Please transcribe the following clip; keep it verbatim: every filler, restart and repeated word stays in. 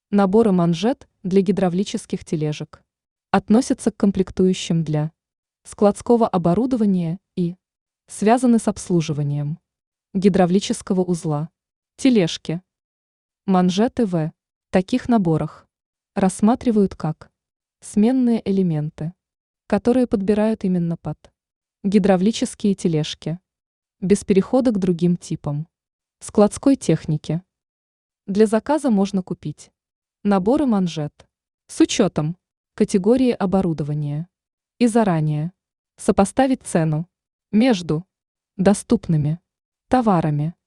Наборы манжет для гидравлических тележек относятся к комплектующим для складского оборудования и связаны с обслуживанием гидравлического узла, тележки. Манжеты в таких наборах рассматривают как сменные элементы, которые подбирают именно под гидравлические тележки, без перехода к другим типам складской техники. Для заказа можно купить наборы манжет с учетом категории оборудования и заранее сопоставить цену между доступными товарами.